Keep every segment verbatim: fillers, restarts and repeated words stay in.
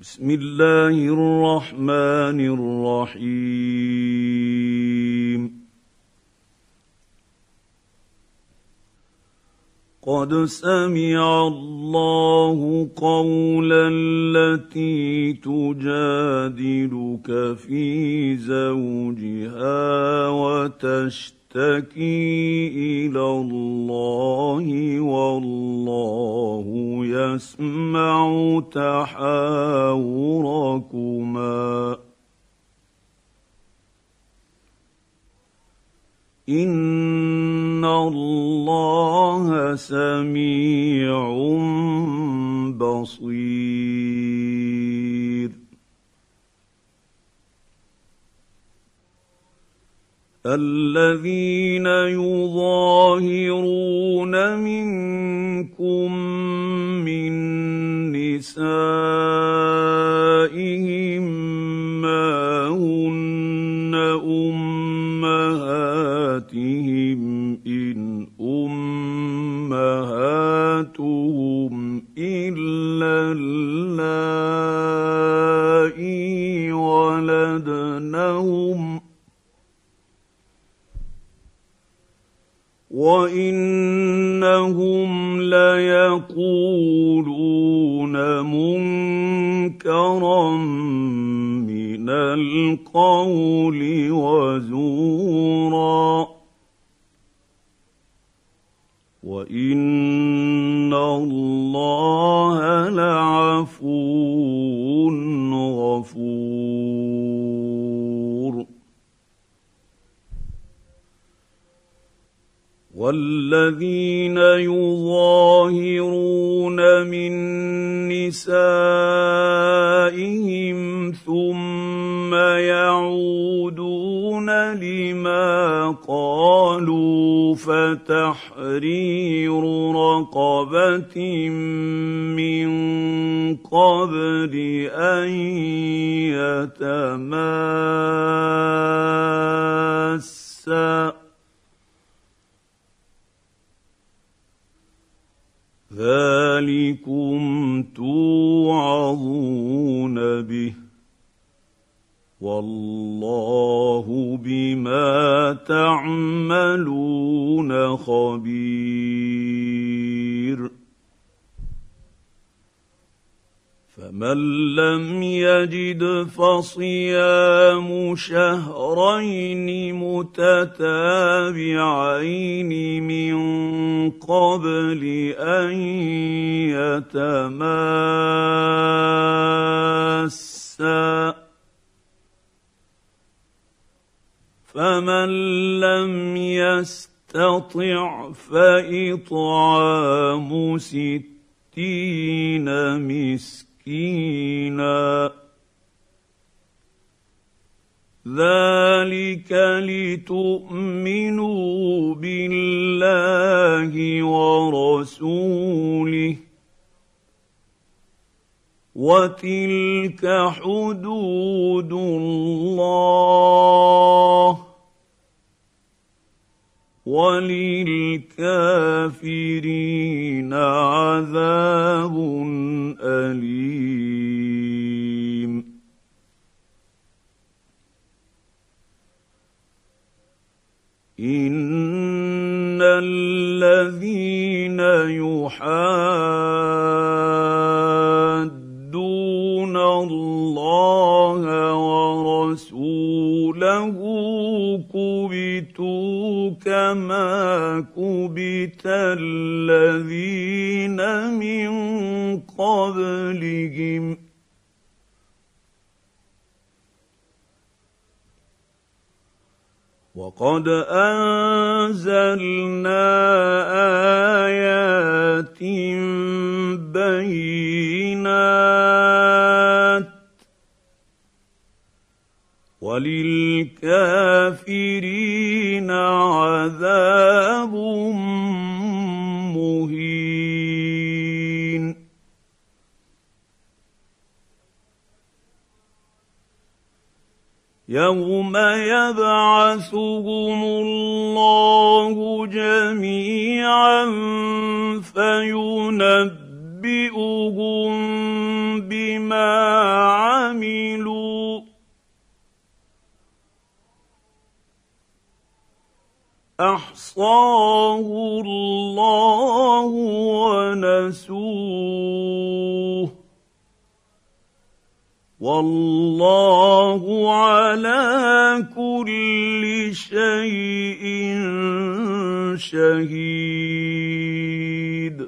بسم الله الرحمن الرحيم. قد سمع الله قول التي تجادلك في زوجها وتشتكي إلى الله والله يسمع تحاوركما إن الله سميع بصير. الذين يظاهرون منكم من نسائهم ما هن أمهاتهم إن أمهاتهم إلا اللائي ولدنهم وإنهم ليقولون منكرا من القول وزورا وإن الله لعفو غفور. والذين يظاهرون من نسائهم ثم يعودون لما قالوا فتحرير رقبة من قبل أن يتماسا ذلكم توعظون به والله بما تعملون خبير. فمن لم يجد فصيام شهرين متتابعين من قبل أن يتماسا فمن لم يستطع فإطعام ستين مسكينا ذلك لتؤمنوا بالله ورسوله وتلك حدود الله وللكافرين عذاب أليم. إن الذين يحادون الله ورسوله كبتوا كما كبت الذين من قبلهم وقد أنزلنا آيات بينات وللكافرين عذاب مهين. يوم يبعثهم الله جميعا فينبئهم بما احصاه الله ونسوه والله على كل شيء شهيد.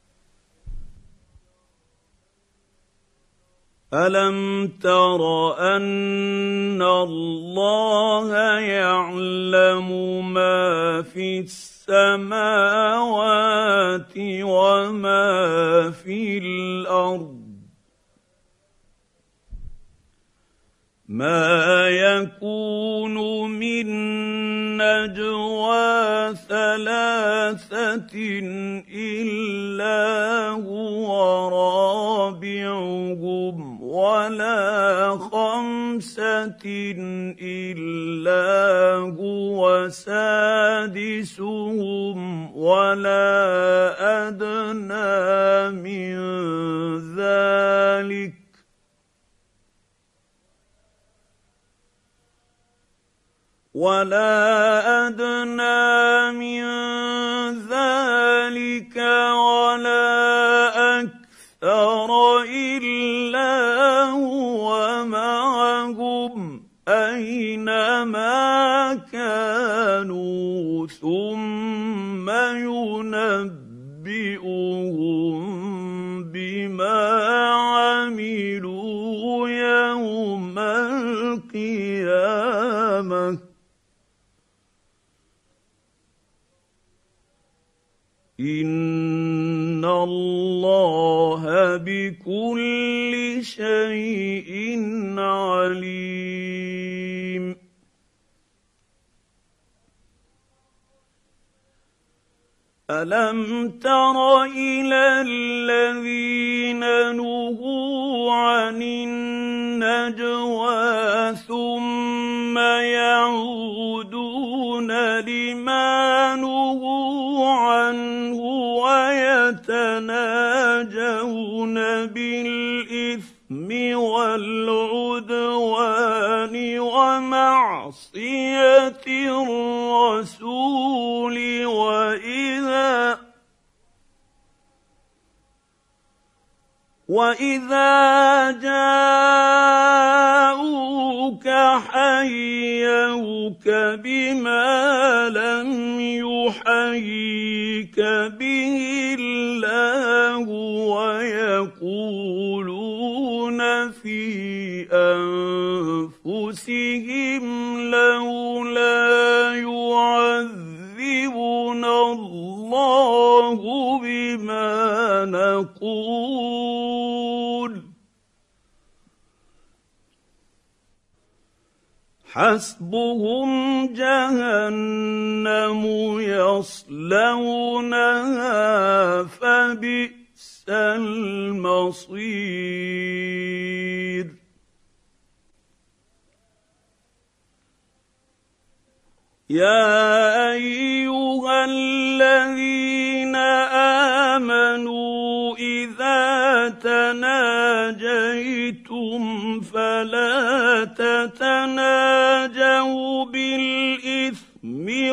ألم تر أن الله يعلم ما في السماوات وما في الأرض ما يكون من نجوى ثلاثة إلا هو رابعهم ولا خمسة إلا هو سادسهم ولا أدنى من ذلك ولا أدنى من ذلك ولا أكثر إلا هو معهم أينما كانوا ثم ينبئهم بما عملوا يوم القيامة إن الله بكل شيء عليم. ألم تر إلى الذين نهوا عن النجوى ثم يعودون لما نهوا عنه ويتناجون بالإثم والعدوان ومعصية الرسول وإذا وإذا جاءوك حيوك بما لم يحييك به الله ويقولون في أنفسهم لولا يعذبنا الله بما نقول حسبهم جهنم يصلونها فبئس المصير. يا أيها الذين آمنوا إذا تناجيتم فلا تتناجوا بالإثم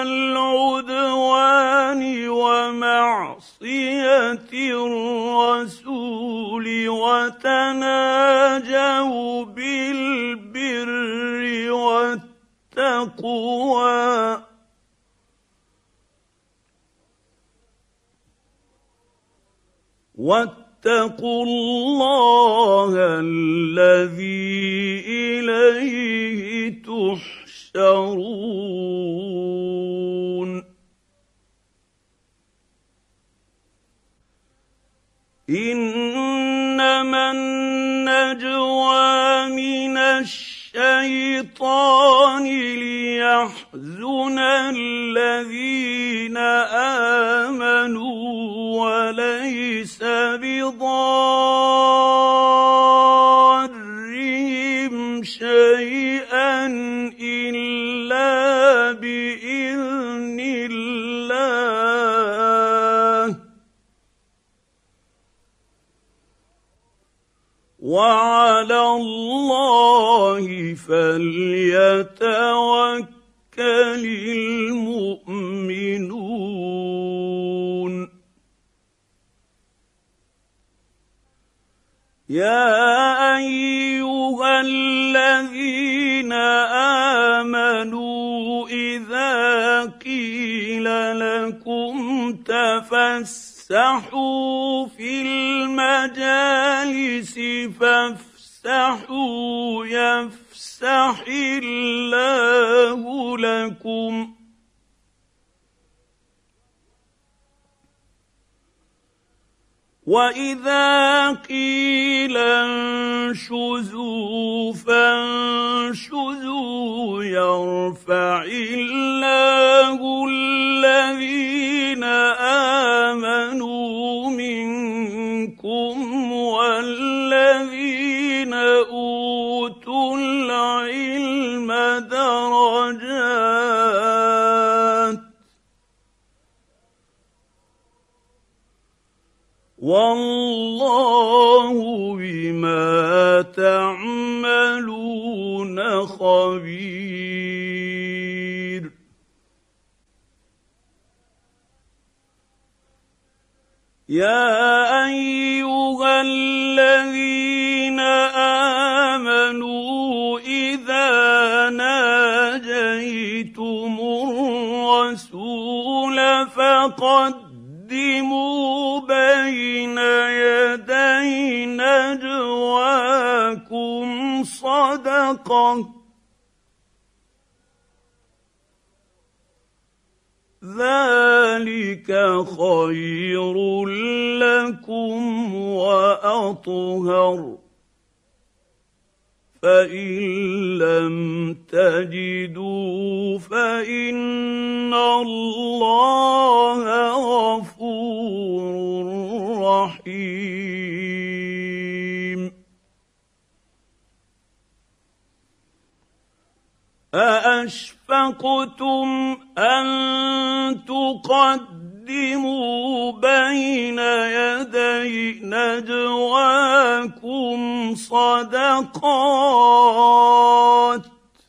والعدوان ومعصية الرسول وتناجوا بالبر والتقوى واتقوا الله الذي إليه تحشرون. إنما النجوى من الشيطان ليحزن الذين آمنوا وليس بضارهم شيئا إلا بإذن الله وعلى الله فليتوكل المؤمنون. يا ايها الذين امنوا اذا قيل لكم تفسحوا في المجالس فافسحوا يفسح الله لكم وإذا قيل انشزوا فانشزوا يرفع الله الذين آمنوا منكم والذين أوتوا العلم درجات والله بما تعملون خبير. يا ايها الذين امنوا اذا ناجيتم الرسول فقدموا بين يدي نجواكم صدقة ذلك خير لكم وأطهر فإن لم تجدوا فإن الله غفور رحيم. أأشفقتم أن تقدموا بين يدي نجواكم صدقات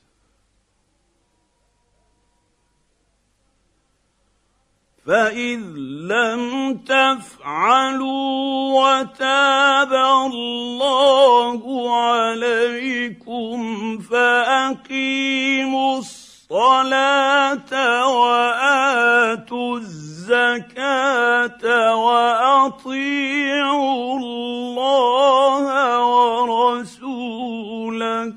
فإذ لم تفعلوا وتاب الله عليكم فأقيموا الصلاة وآتوا الزكاة وأطيعوا الله ورسوله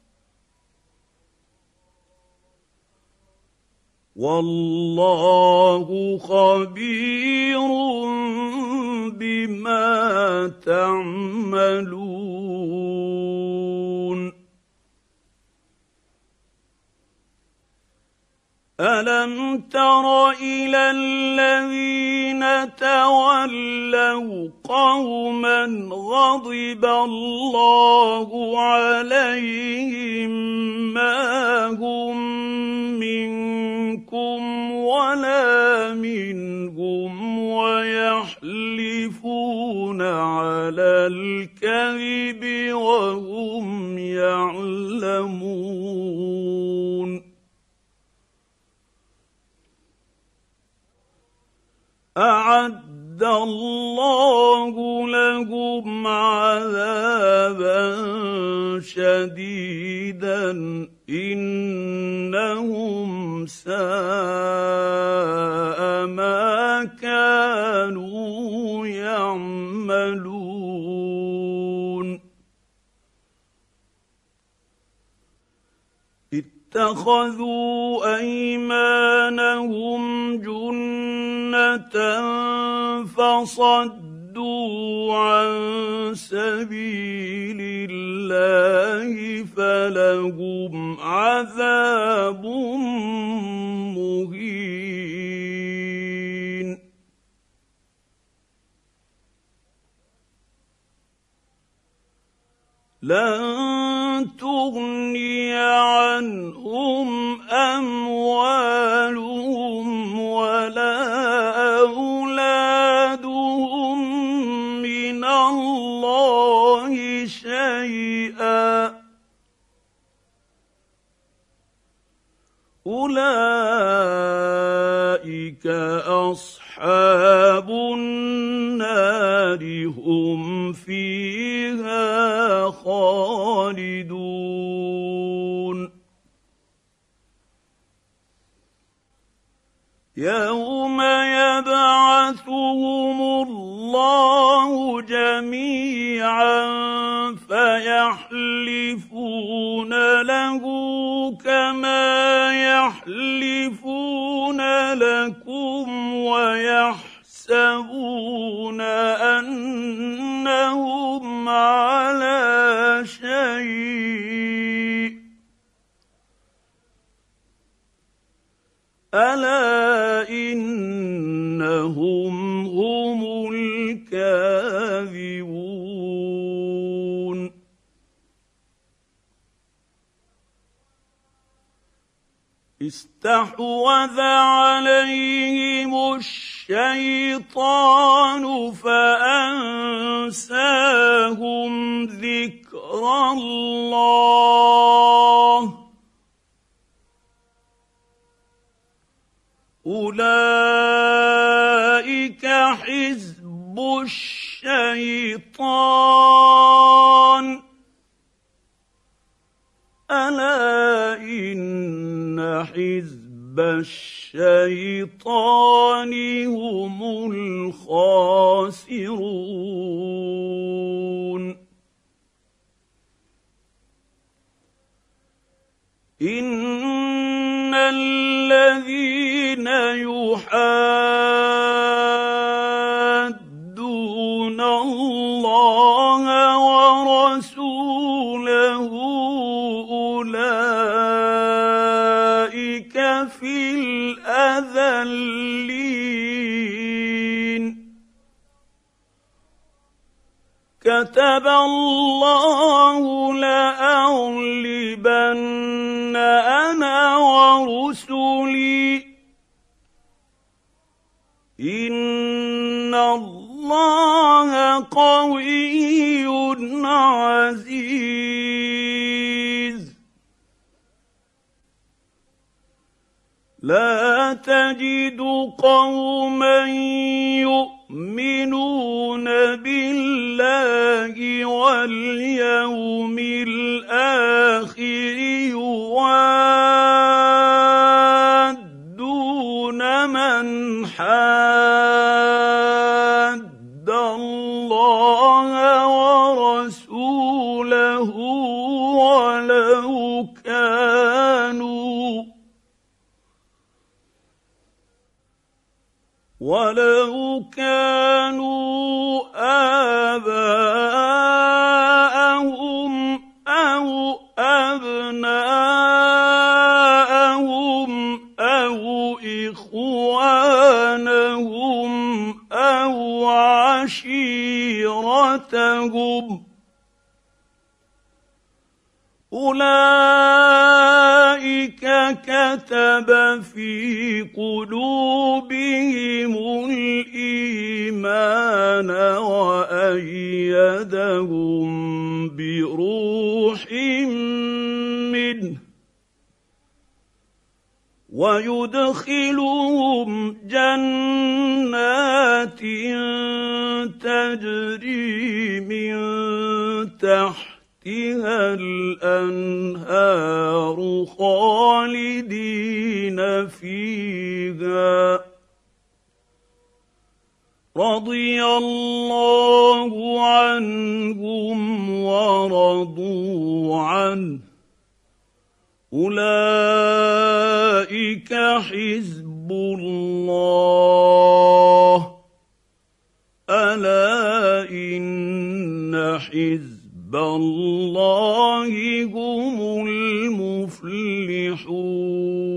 والله خبير بما تعملون. ألم تر إلى الذين تولوا قوما غضب الله عليهم ما هم منكم ولا منهم ويحلفون على الكذب وهم يعلمون. أعد الله لهم عذابا شديدا إنهم ساء ما كانوا يعملون. اتخذوا أيمانهم جنة فصدوا عن سبيل الله فلهم عذاب مهين. لن تغني عنهم أموالهم ولا أولادهم من الله شيئا أولئك أصحاب النار النار هم فيها خالدون يوم يبعثهم الله جميعا فيحلفون له كما يحلفون لكم ويحسبون أنهم على شيء ألا إنهم هم الكاذبون استحوذ عليهم الشيطان فأنساهم ذكر الله أولئك حزب الشيطان ألا إن حزب الشيطان هم الخاسرون إن الذين يحادون الله ورسوله أولئك في الأذلين كتب الله لأغلبن أنا ورسلي إن الله قوي عزيز لا تجد قوما يؤمنون بالله واليوم الآخر يوادون من حاد الله ورسوله ولو كانوا ولو كانوا آباءهم أو أبناءهم أو إخوانهم أو عشيرتهم أولئك كتب في قلوبهم الإيمان وأيدهم بروح منه ويدخلهم جنات تجري من تحت تحتها الأنهار خالدين فيها رضي الله عنهم ورضوا عنه أولئك حزب الله ألا إن حزب الله هم المفلحون